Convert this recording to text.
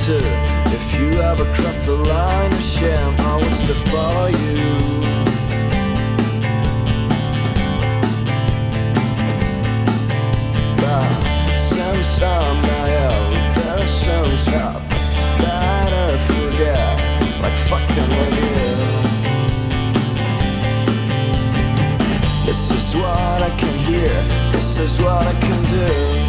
too. If you ever cross the line of shame, I would still follow you. But since I'm not out, there's some stuff that I forget, like fucking with you. This is what I can hear, this is what I can do.